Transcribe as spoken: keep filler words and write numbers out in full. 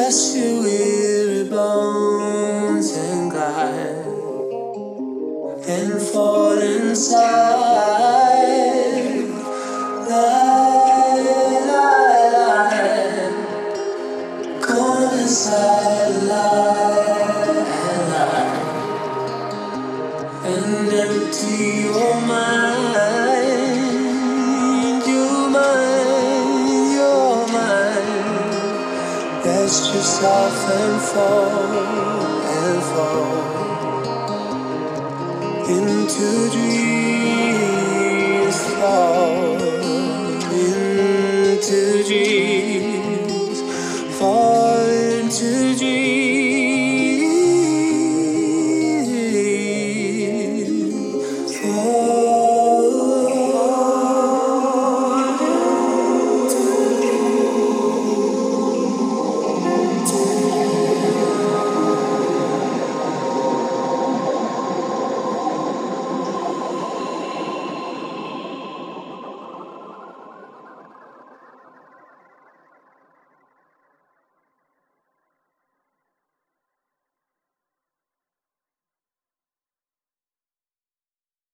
Rest your weary bones and glide and fall inside. Lie, lie, lie. Go inside, lie and lie and empty your mind. Your mind, your mind. Rest yourself and fall and fall into dreams, fall into dreams.